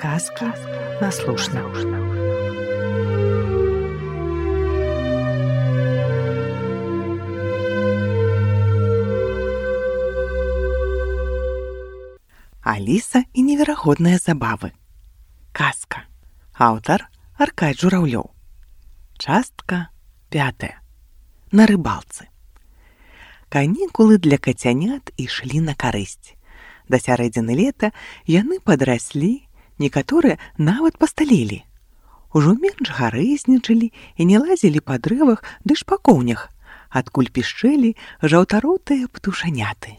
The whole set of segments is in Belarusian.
Сказки на слушна. Аліса і неверагодныя забавы. Казка. Аўтар Аркадзь Жураўлёў. Частка 5. На рыбалцы. Канікулы для кацянят ішлі на карысць. Да сярэдзіны лета яны падраслі, некаторыя нават пасталелі. Ужо менш гарэзнічалі і не лазілі па дрэвах ды шпакоўнях, адкуль пішчэлі жаўтаротыя птушаняты.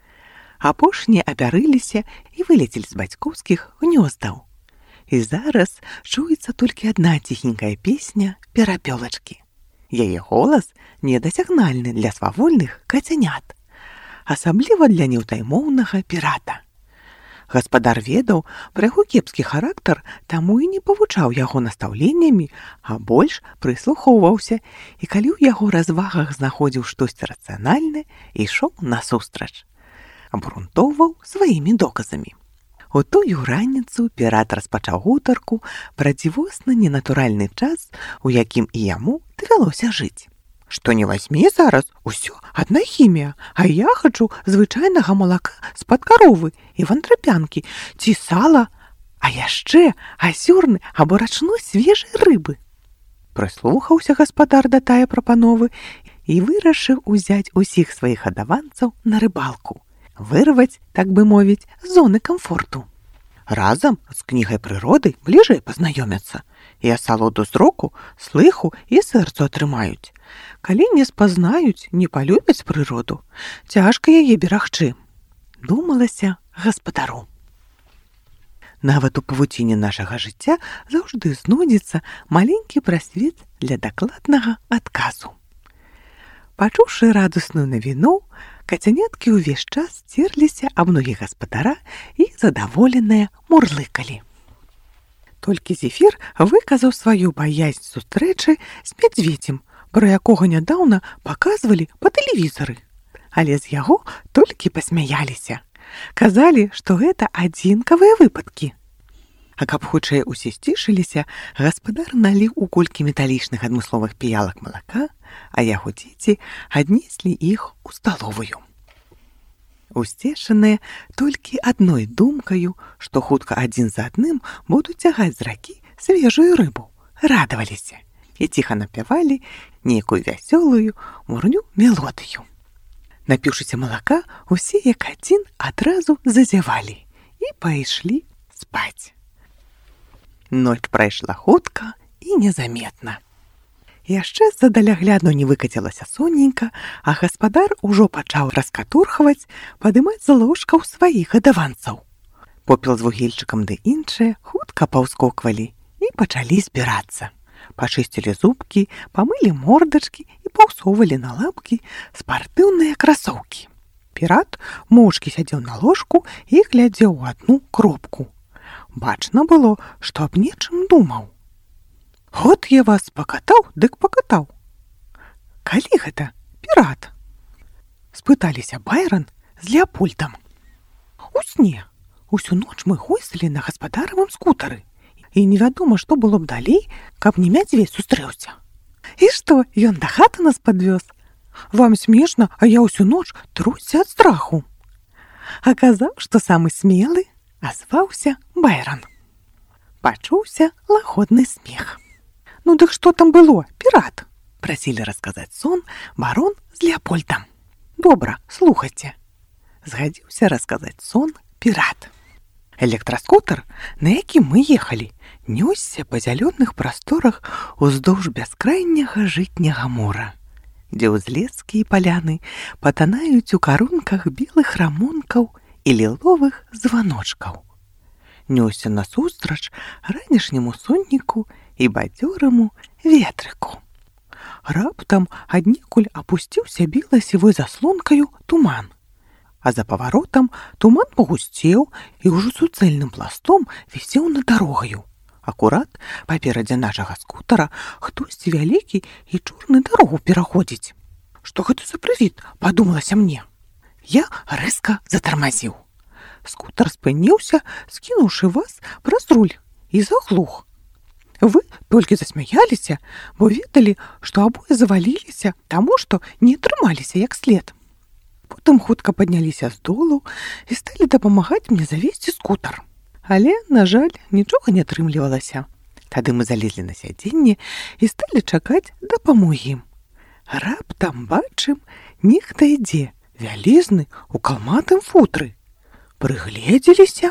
Апошнія апярыліся і вылецелі з бацькоўскіх гнёздаў. І зараз чуецца толькі адна ціхенькая песня перапёлачкі. Яе голас недасягнальны для свавольных кацянят, асабліва для неўтаймоўнага пірата. Гаспадар ведаў пра яго кепскі характар, таму і не павучаў яго настаўленнямі, а больш прыслухоўваўся, і калі ў яго развагах знаходзіў штосьці рацыянальнае, ішоў насустрач. Абгрунтоўваў сваімі доказамі. У тую раніцу пірат распачаў гутарку пра дзівосна ненатуральны час, у якім і яму давялося жыць. Што не вазьмі зараз, усё адна хімія, а я хачу звычайнага малака з-пад каровы і вандрапянкі, ці сала, а яшчэ азёрны або рачной свежай рыбы. Прыслухаўся гаспадар да тае прапановы і вырашыў узяць усіх сваіх адаванцаў на рыбалку, вырваць, так бы мовіць, з зоны камфорту. Разам з кнігай прыроды бліжэй пазнаёмяцца, і асалоду зроку, слыху і сэрцу атрымаюць. Калі не спазнаюць, не палюбяць прыроду, цяжка яе берагчы, думалася гаспадару. Нават у павуціне нашага жыцця заўжды знойдзецца маленькі прасвет для дакладнага адказу. Пачуўшы радасную навіну, кацяняткі ўвесь час церліся аб ногі гаспадара і задаволеныя мурлыкалі. Толькі Зефір выказаў сваю баязь сустрэчы з мядзведзем, пра якога нядаўна паказвалі па тэлевізары. Але з яго толькі пасмяяліся. Казалі, што гэта адзінкавыя выпадкі. А каб хутчэй усе сцішыліся, гаспадар наліў у колькі металічных адмысловых піялак малака, а яго дзеці аднеслі іх у сталовую. Усцешаныя толькі адной думкаю, што хутка адзін за адным будуць цягаць з ракі свежую рыбу, радаваліся і ціха напявалі нейкую вясёлую мурню мелодыю. Напіўшыся малака, усе як адзін адразу зазявалі і пайшлі спаць. Ноч прайшла хутка і незаметна. Яшчэ з-за далягляду не выкацілася соненька, а гаспадар ужо пачаў раскатурхваць, падымаць з ложкаў сваіх адаванцаў. Попел з вугельчыкам ды іншыя хутка паўскоквалі і пачалі збірацца. Пачысцілі зубкі, памылі мордачкі і паўсоўвалі на лапкі спартыўныя красоўкі. Пірат моўчкі сядзеў на ложку і глядзеў у адну кропку. Бачна было, што аб нечым думаў. «От я вас пакатаў, дык пакатаў». «Калі гэта, пірат?» спыталіся Байрон з Леапольдам. «У сне. Усю ноч мы гойсалі на гаспадаравым скутары, і невядома, што было б далей, каб не мядзведзь сустрэўся». «І што, ён да хаты нас падвёз? Вам смешна, а я ўсю ноч труся ад страху». Аказаў, што самы смелы, азваўся Байрон. Пачуўся лагодны смех. «Ну дык што там было, пірат?» прасілі расказаць сон барон з Леапольдам. «Добра, слухайце», згадзіўся расказаць сон пірат. Электраскутер, на якім мы ехалі, нёсся па зялёных прасторах уздоўж бяскрайняга жытняга мора, дзе ўзлескі і паляны патанаюць у карунках белых рамонкаў і ліловых званочкаў. Нёсся насустрач ранішняму сонніку і бадзёраму ветрыку. Раптам аднекуль апусціўся беласівой заслонкаю туман, а за паваротам туман пагусцеў і ўжо суцэльным пластом вісеў над дарогаю. Акурат паперадзе нашага скутара хтосьці вялікі і чорны дарогу пераходзіць. «Што гэта за прывід?» падумалася мне. Я рэзка затармазіў. скутар спыніўся, скінуўшы вас праз руль, і заглух. Вы толькі засмяяліся, бо ведалі, што абое заваліліся, таму што не трымаліся як след. Потым хутка падняліся з долу і сталі дапамагаць мне завесці скутар. Але, на жаль, нічога не атрымлівалася. Тады мы залезлі на сядзенне і сталі чакаць дапамогі. Раптам бачым, нехта ідзе, вялізны, у калматым футры. Прыгледзеліся.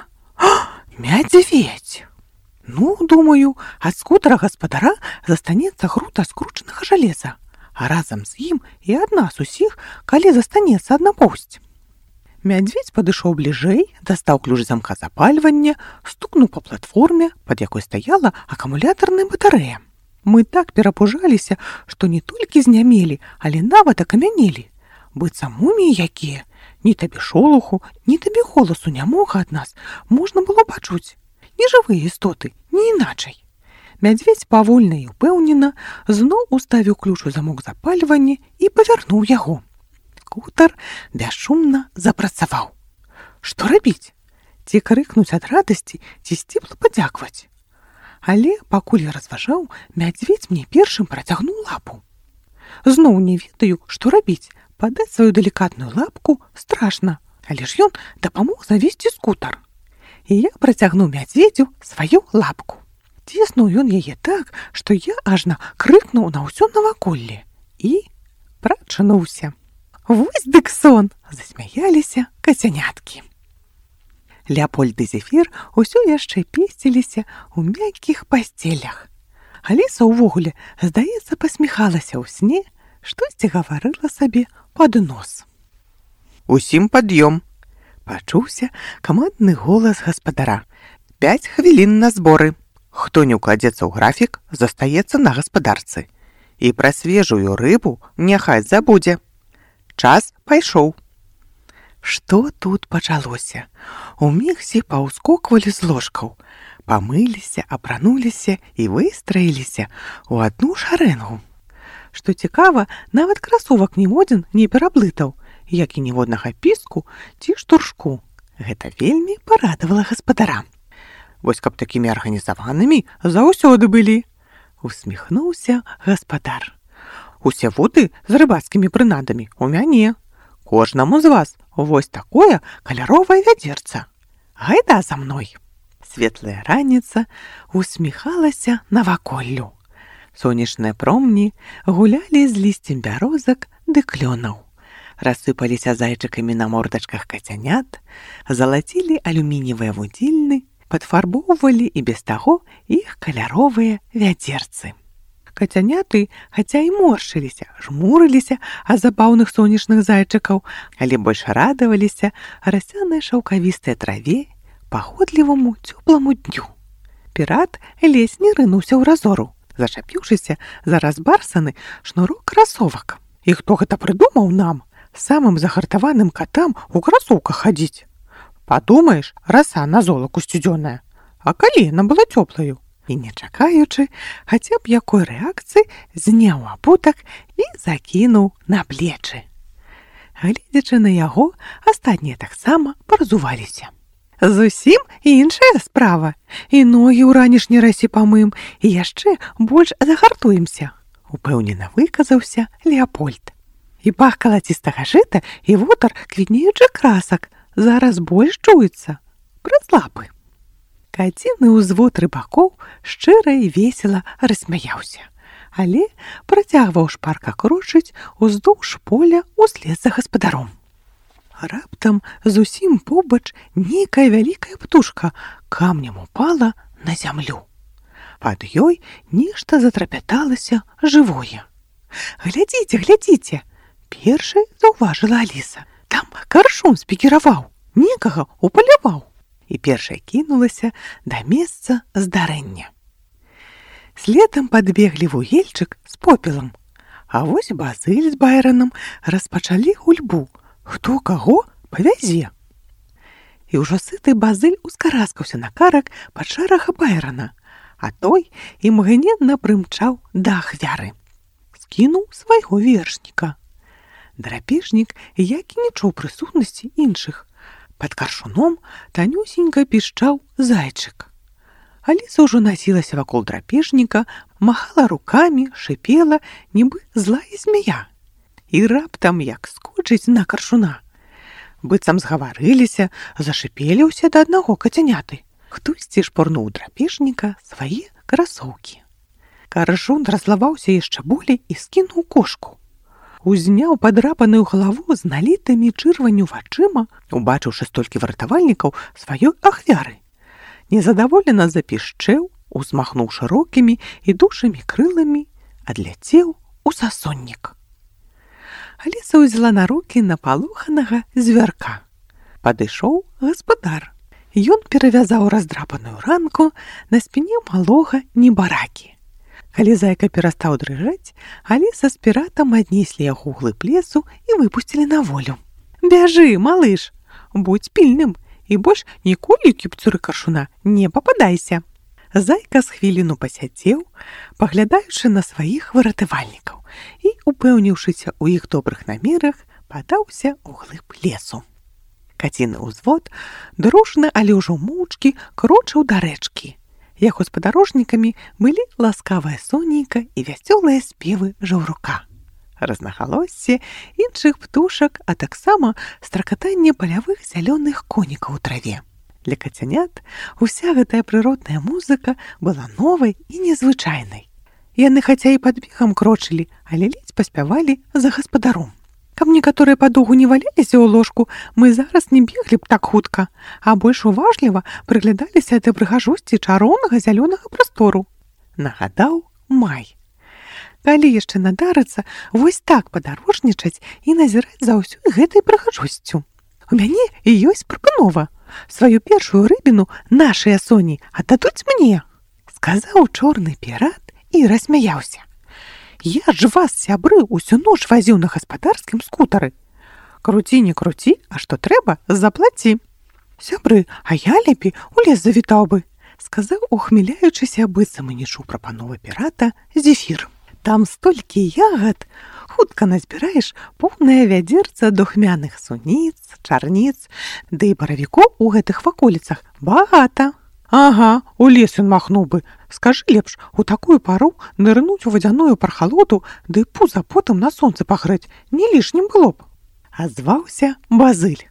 Мядзведзь! Ну, думаю, ад скутара гаспадара застанецца груда скручанага жалеза, а разам з ім і ад нас усіх, калі застанецца адна поўсць. Мядзведзь падышоў бліжэй, дастаў ключ замка запальвання, стукнуў па платформе, пад якой стаяла акумулятарная батарэя. Мы так перапужаліся, што не толькі знямелі, але нават акамянелі. Быццам муміі якія. Ні табе шолуху, ні табе голасу нямога ад нас можна было пачуць. Не жывыя істоты, не іначай. Мядзведзь павольна і ўпэўнена зноў уставіў ключ у замок запальвання і павярнуў яго. Скутар бясшумна запрацаваў. Што рабіць? Ці крыкнуць ад радасці, ці сціпла падзякваць? Але, пакуль я разважаў, мядзведзь мне першым працягнуў лапу. Зноў не ведаю, што рабіць. Падаць сваю далікатную лапку страшна, але ж ён дапамог завесці скутар. І я працягнуў мядзведзю сваю лапку. Ціснуў ён яе так, што я ажна крыкнуў на ўсё наваколле і прачнуўся. Вось дык сон! Засмяяліся кацяняткі. Леапольд і Зефір усё яшчэ песціліся ў мяккіх пасцелях. Аліса ўвогуле, здаецца, пасміхалася ў сне, штосьці гаварыла сабе пад нос. Усім пад'ём! Пачуўся камандны голас гаспадара. 5 хвілін на зборы. Хто не ўкладзецца ў графік, застаецца на гаспадарцы. І пра свежую рыбу няхай забудзе. Час пайшоў. Што тут пачалося? Уміг все паўскоквалі з ложкаў, памыліся, апрануліся і выстраіліся ў адну шарэнгу. Што цікава, нават красовак ніводзін не пераблытаў, як і ніводнага піску ці штуршку. Гэта вельмі парадавала гаспадара. Вось каб такімі арганізаванымі заўсёды былі. Усміхнуўся гаспадар. Усе вуды з рыбацкімі прынадамі у мяне. Кожнаму з вас вось такое каляровае вядзерца. Гайда за мной. Светлая раніца усміхалася наваколлю. Сонечныя промні гулялі з лісцем бярозак ды клёнаў. Рассыпаліся зайчыкамі на мордачках кацянят, залацілі алюмініевыя вудзільны, падфарбоўвалі і без таго іх каляровыя вядзерцы. Кацяняты, хаця і моршыліся, жмурыліся ад забаўных сонечных зайчыкаў, але больш радаваліся расянай шаўкавістай траве, паходліваму цёпламу дню. Пірат ледзь не рынуўся ў разору, зачапіўшыся за разбарсаны шнурок красовак. І хто гэта прыдумаў нам, самым загартаваным катам у красоўках хадзіць? Падумаеш, раса на золаку сцюдзёная. А калі яна была цёплаю? І не чакаючы, хаця б якой рэакцыі, зняў абутак і закінуў на плечы. Гледзячы на яго, астатнія таксама паразуваліся. Зусім іншая справа. І ногі ў ранішняй расе памым, і яшчэ больш загартуемся, упэўнена выказаўся Леапольд. І пах калацістага жыта і вутар квітнеючых красак зараз больш чуецца праз лапы. Каціны ўзвод рыбакоў шчыра і весела рассмяяўся, але працягваў шпарка крочыць уздоўж поля услед за гаспадаром. Раптам зусім побач нейкая вялікая птушка камнем упала на зямлю. Пад ёй нешта затрапяталася жывое. Глядзіце, глядзіце! Першай заўважыла Аліса. Там каршун спікіраваў, некага упаляваў. І першая кінулася да месца здарэння. Следам падбеглі вугельчык з попелам, а вось Базыль з Байронам распачалі гульбу. Хто каго павязе? І ўжо сыты Базыль ускараскаўся на карак пад шэрага Байрона, а той імгненна прымчаў да ахвяры. Скінуў свайго вершніка. Драпежнік як і не чуў прысутнасці іншых. Пад каршуном танюсенька пішчаў зайчык. Аліса ўжо насілася вакол драпежніка, махала рукамі, шыпела, нібы злая змея. І раптам як скочыць на каршуна. Быццам згаварыліся, зашыпелі ўсе да аднаго кацяняты. Хтосьці шпурнуў драпежніка свае красоўкі. Каршун разлаваўся яшчэ болей і скінуў кошку. Узняў падрапаную галаву з налітымі чырванню вачыма, убачыўшы столькі выратавальнікаў сваёй ахвяры. Незадаволена запішчэў, узмахнуў шырокімі і душымі крыламі, адляцеў у засоннік. Аліса ўзяла на рукі напалоханага звярка. Падышоў гаспадар. Ён перавязаў раздрапаную ранку на спіне малога небаракі. Калі зайка перастаў дрыжаць, Аліса з піратам аднеслі яго ў глыб лесу і выпусцілі на волю. «Бяжы, малыш, будзь пільным, і больш ніколі кіпцюры каршуна не пападайся». Зайка з хвіліну пасядзеў, паглядаючы на сваіх выратавальнікаў, і, упэўніўшыся ў іх добрых намерах, падаўся ў глыб лесу. Каціны ўзвод дружна, але ўжо моўчкі крочыў да рэчкі. Яго спадарожнікамі былі ласкавая сонейка і вясёлыя спевы жаўрука. Разнагалоссі іншых птушак, а таксама стракатанне палявых зялёных конікаў у траве. Для кацянят уся гэтая прыродная музыка была новай і незвычайнай. Яны хаця і пад бегам крочылі, але ледзь паспявалі за гаспадаром. Каб некаторыя падоўгу не валяліся ў ложку, мы зараз не беглі б так хутка, а больш уважліва прыглядаліся да прыгажосці чароўнага зялёнага прастору. Нагадаў Май. Калі яшчэ надарыцца вось так падарожнічаць і назіраць за ўсёй гэтай прыгажосцю. У мяне і ёсць прапанова. Сваю першую рыбіну нашыя соні аддадуць мне, сказаў чорны пірат і рассмяяўся. Я ж вас, сябры, усю ноч вазіў на гаспадарскім скутары. Круці, не круці, а што трэба, заплаці. Сябры, а я лепей у лес завітаў бы, сказаў, ухміляючыся, быццам і не чуў прапановы пірата, Зефір. Там столькі ягад, хутка назбіраеш поўнае вядзерца духмяных суніц, чарніц, ды і баравікоў у гэтых ваколіцах багата. Ага, у лес ён махнуў бы. Скажы лепш, у такую пару нырнуць у вадзяную прахалоду, ды пуза потым на сонцы пагрэць не лішнім было б. Азваўся Базыль.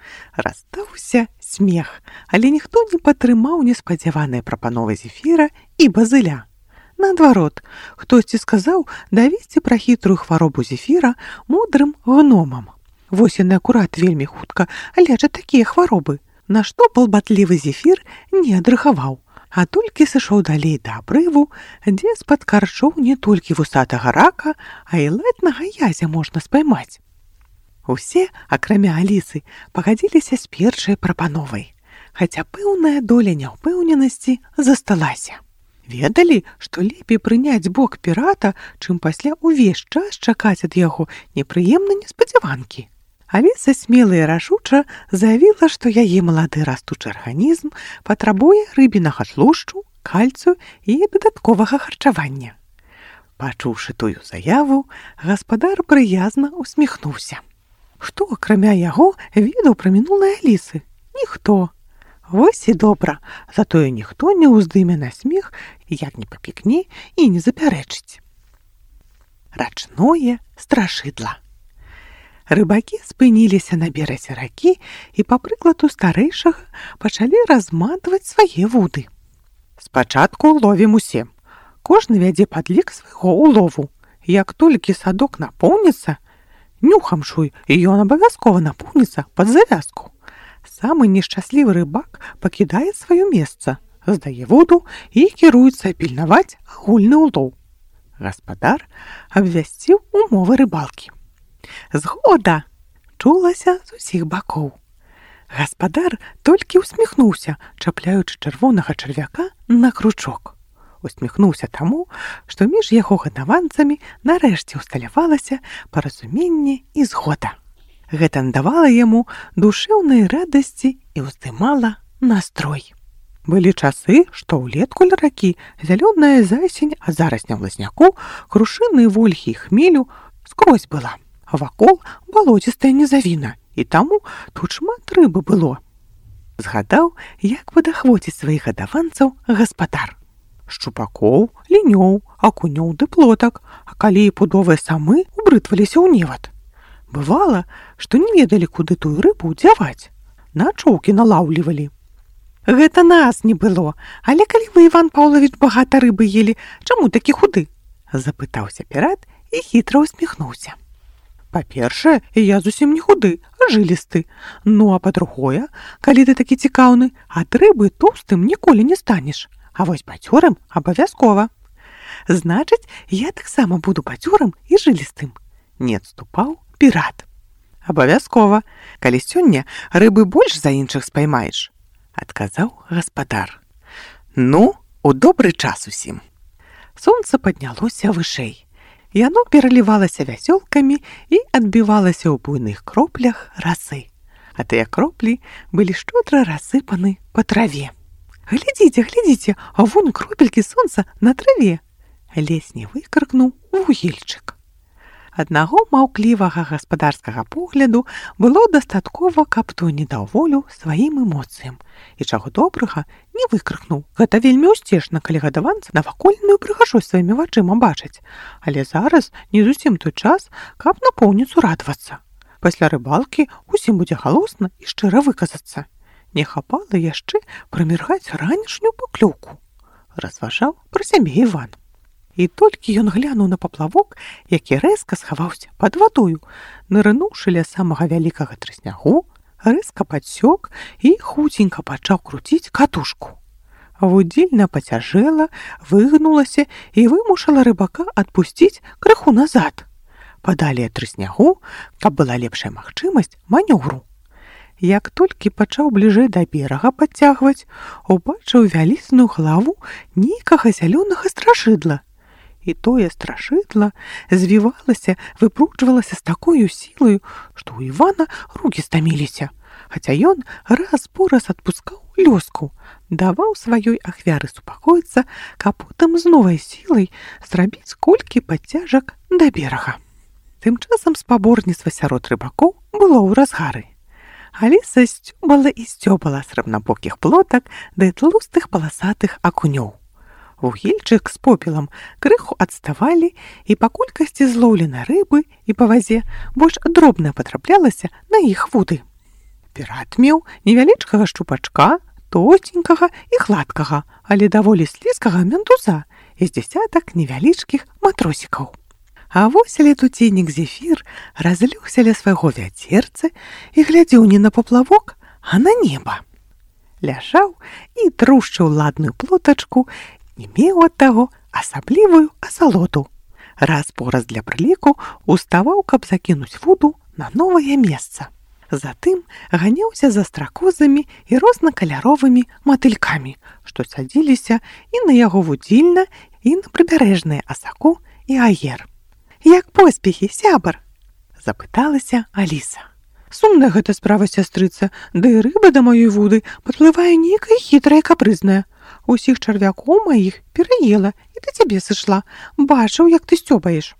Раздаўся смех, але ніхто не падтрымаў неспадзяваныя прапановы Зефіра і Базыля. Наадварот, хтосьці сказаў давесці пра хітрую хваробу Зефіра мудрым гномам. Вось яны акурат вельмі хутка лечаць такія хваробы. На што балбатлівы Зефір не адрыхаваў, а толькі сышоў далей да абрыву, дзе з-пад карчоў не толькі вусатага рака, а і леднага язя можна спаймаць. Усе, акрамя Алісы, пагадзіліся з першай прапановай, хаця пэўная доля няўпэўненасці засталася. Ведалі, што лепей прыняць бок пірата, чым пасля ўвесь час чакаць ад яго непрыемнай неспадзяванкі. Аліса смела і рашуча заявіла, што яе малады растучы арганізм патрабуе рыбінага тлушчу, кальцыю і дадатковага харчавання. Пачуўшы тую заяву, гаспадар прыязна усміхнуўся. Хто, акрамя яго, ведаў пра мінулае Алісы? Ніхто. Вось і добра, затое ніхто не ўздыме на смех, як не папікне і не запярэчыць. Рачное страшыдла. Рыбакі спыніліся на беразе ракі і, па прыкладу старэйшага, пачалі разматваць свае вуды. Спачатку ловім усе. Кожны вядзе падлік свайго улову. Як толькі садок напоўніцца, нюхам шуй, і ён абавязкова напоўніцца пад завязку. Самы нешчаслівы рыбак пакідае сваё месца, здае вуду і кіруецца пільнаваць агульны улоў. Гаспадар абвясціў умовы рыбалкі. Згода! Чулася з усіх бакоў. Гаспадар толькі усміхнуўся, чапляючы чырвонага чарвяка на кручок. Усміхнуўся таму, што між яго гадаванцамі нарэшце ўсталявалася паразуменне і згода. Гэта надавала яму душэўнай радасці і ўздымала настрой. Былі часы, што ўлетку ля ракі зялёная засень, а зарасня лазняку, крушыны вольхі і хмелю скрозь была. Вакол балоцістая нізавіна, і таму тут шмат рыбы было. Згадаў, як падахвоціць сваіх гадаванцаў гаспадар. Шчупакоў, лінёў, акунёў ды плотак, а калі і пудовыя самы убрытваліся ў невад. Бывала, што не ведалі, куды тую рыбу дзяваць. На чоўкі налаўлівалі. Гэта нас не было, але калі вы, Іван Паўлавіч, багата рыбы елі, чаму такі худы? Запытаўся пірат і хітра усміхнуўся. Па-першае, я зусім не худы, а жылісты. Ну, а па-другое, калі ты такі цікаўны, ад рыбы тоўстым ніколі не станеш. А вось бацёрым абавязкова. Значыць, я таксама буду бацёрым і жылістым. Не адступаў пірат. Абавязкова, калі сёння рыбы больш за іншых спаймаеш, адказаў гаспадар. Ну, у добры час усім. Сонца паднялося вышэй. Яно пералівалася вясёлкамі і адбівалася ў буйных кроплях расы. А тыя кроплі былі шчодра рассыпаны па траве. Глядзіце, глядзіце, а вунь кропелькі сонца на траве. Лесне выкрыкнуў вугільчык. Аднаго маўклівага гаспадарскага погляду было дастаткова, каб той не даў волю сваім эмоцыям. І чаго добрага не выкрыкнуў. Гэта вельмі ўсцешна, калі гадаванцы навакольную прыгажосць сваімі вачыма бачаць. Але зараз не зусім той час, каб напоўніцу радавацца. Пасля рыбалкі усім будзе галосна і шчыра выказацца. Не хапала яшчэ праміргаць ранішнюю паклёўку. Разважаў пра сябе Іван. І толькі ён глянуў на паплавок, які рэзка схаваўся пад вадою, нырнуўшы ля самага вялікага трыснягу, рэзка падсёк і хуценька пачаў круціць катушку. Вудзільна пацяжэла, выгнулася і вымушала рыбака адпусціць крыху назад. Падалей ад трыснягу, каб была лепшая магчымасць манёўру. Як толькі пачаў бліжэй да берага падцягваць, убачыў вялізную галаву нейкага зялёнага страшыдла. І тое страшыдла звівалася, выпручвалася з такою сілаю, што ў Івана рукі стаміліся. Хаця ён раз-пораз адпускаў лёску, даваў сваёй ахвяры супакоіцца, каб потым з новай сілай зрабіць колькі падцяжак да берага. Тым часам спаборніцтва сярод рыбакоў было ў разгары. Аліса сцёбала і сцёбала срэбнабокіх плотак да тлустых паласатых акунёў. Вугільчык з попелам крыху адставалі, і па колькасці злоўленай рыбы і па вазе больш дробна патраплялася на іх вуды. Пірат меў невялічкага шчупачка, тоценькага і гладкага, але даволі слізкага ментуза і з дзясятак невялічкіх матросікаў. А вось летуценнік Зефір разлёгся ля свайго вяцерца і глядзеў не на паплавок, а на неба. Ляжаў і трушчыў ладную плотачку, і меў ад таго асаблівую асалоду. Раз-пораз для прыліку уставаў, каб закінуць вуду на новае месца. Затым ганяўся за стракозамі і рознакаляровымі матылькамі, што садзіліся і на яго вудзільна, і на прыбярэжныя асаку і аер. «Як поспехі, сябар?» – запыталася Аліса. «Сумная гэта справа, сястрыца, да і рыба да маёй вуды падплывае нейкая хітрая капрызная. Усіх чарвякоў маіх пераела і да цябе сышла. Бачыў, як ты сцёбаеш».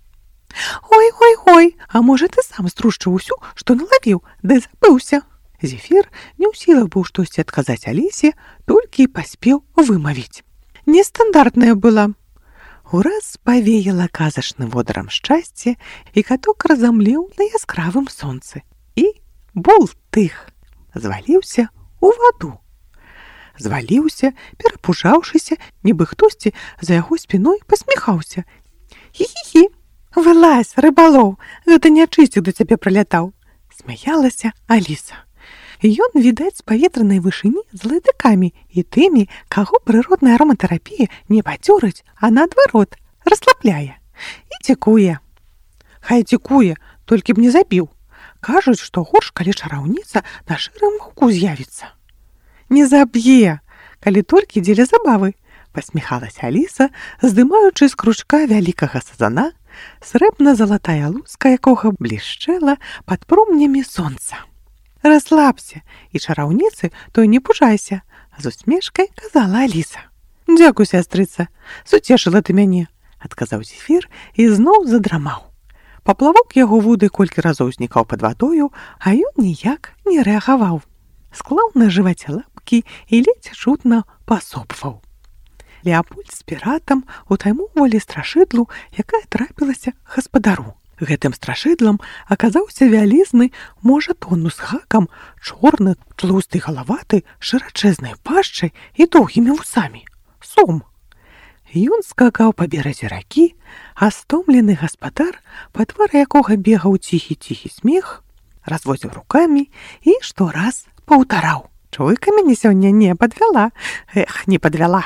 «Ой, а можа ты сам струшчыў усю, што налавіў, ды забыўся?» Зефір не ў сілах быў штосьці адказаць Алісе, толькі і паспеў вымавіць. «Нестандартная была». Ураз павеяла казачным водарам шчасце, і каток разамлеў на яскравым сонцы. І бултых зваліўся у ваду. Зваліўся, перапужаўшыся, нібы хтосьці за яго спіной пасміхаўся. «Хі-хі-хі! Вылазь, рыбалоў! Гэта нячысцік да цябе прылятаў!» Смяялася Аліса. Ён, відаць, з паветранай вышыні з лайдакамі і тымі, каго прыродная ароматэрапія не пацёрыць, а наадварот, расслабляе. І цікуе. Хай цікуе, толькі б не забіў. Кажуць, што горш, калі чараўніца на шырым ваўку з'явіцца. «Не заб'е, калі толькі дзеля забавы», – пасміхалася Аліса, здымаючы з кручка вялікага сазана, срэбна-залатая луска якога блішчэла пад промнямі сонца. «Расслабся, і чараўніцы, то не пужайся», – з усмешкай казала Аліса. «Дзякуй, сястрыца, суцешыла ты мяне», – адказаў Зефір і зноў задрамаў. Паплавок яго вуды колькі разоў знікаў пад вадою, а ён ніяк не рэагаваў. Склаў на жываце лапкі і ледзь чутна пасопваў. Леапольд з піратам утаймоўвалі страшыдлу, якая трапілася гаспадару. Гэтым страшыдлам аказаўся вялізны, можа, тонну з гакам, чорны, тлусты галаваты, шырачэзнай пашчай і доўгімі вусамі. Сом. Ён скакаў па беразе ракі, а стомлены гаспадар, па твары якога бегаў ціхі-ціхі смех, разводзіў рукамі і штораз паўтараў: «Чуйка мяне сёння не падвяла, не падвяла».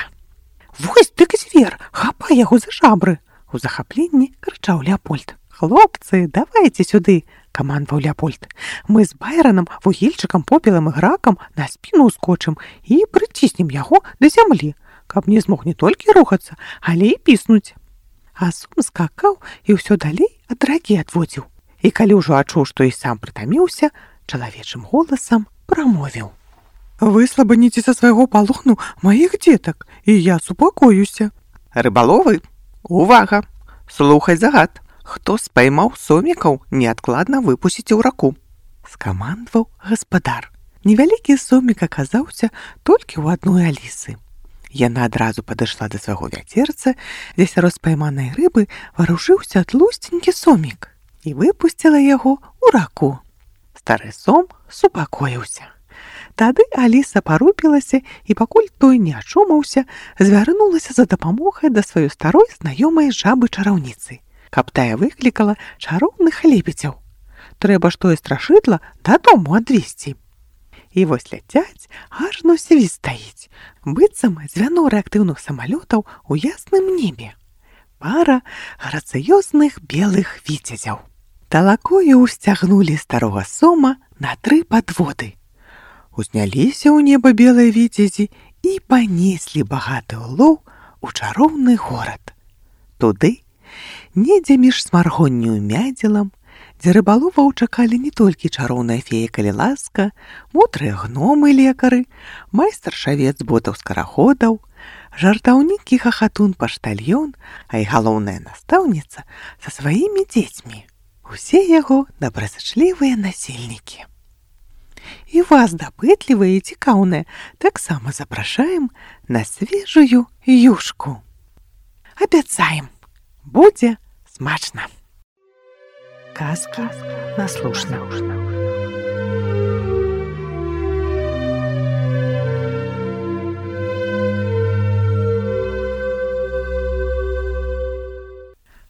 «Вось дык звер, хапай яго за жабры!» — у захапленні крычаў Леапольд. «Хлопцы, давайце сюды!» — камандаваў Леапольд. «Мы з Байронам, вугільчыкам, попелам і гракам на спіну ўскочым і прыціснем яго да зямлі, каб не змог не толькі рухацца, але і піснуць». А сом скакаў і ўсё далей ад ракі адводзіў. І калі ўжо адчуў, што і сам прытаміўся, чалавечым голасам прамовіў: «Вы слабаніце са свайго палону маіх дзетак, і я супакоюся». «Рыбаловы, увага! Слухай загад! Хто спаймаў сомікаў, неадкладна выпусціце ў раку», — скамандаваў гаспадар. Невялікі сомік аказаўся толькі ў адной Алісы. Яна адразу падышла да свайго вяцерца, дзе сярод спайманай рыбы варушыўся тлусценькі сомік, і выпусціла яго ў раку. Стары сом супакоіўся. Тады Аліса парупілася і, пакуль той не ачумаўся, звярнулася за дапамогай да сваёй старой знаёмай жабы-чараўніцы, каб тая выклікала чароўных лебедзяў. Трэба ж тое страшыдла дадому адвезці. І вось ляцяць, ажно свістаіць, быццам звяно рэактыўных самалётаў у ясным небе. Пара грацыёзных белых віцязяў. Талакою ўсцягнулі старога сома на 3 падводы. Узняліся ў неба белыя віцязі і панеслі багаты ўлоў у чароўны горад. Туды, недзе між смаргонню і мядзелам, дзе рыбаловаў чакалі не толькі чароўная фея Каліласка, мудрыя гномы-лекары, майстар-шавец ботаў-скараходаў, жартаўнік і хахатун-паштальён, а і галоўная настаўніца са сваімі дзецьмі. Усе яго добразычлівыя насельнікі. І вас, дапытлівыя і цікаўныя, таксама запрашаем на свежую юшку. Абяцаем, будзе смачна. Казка наслушна.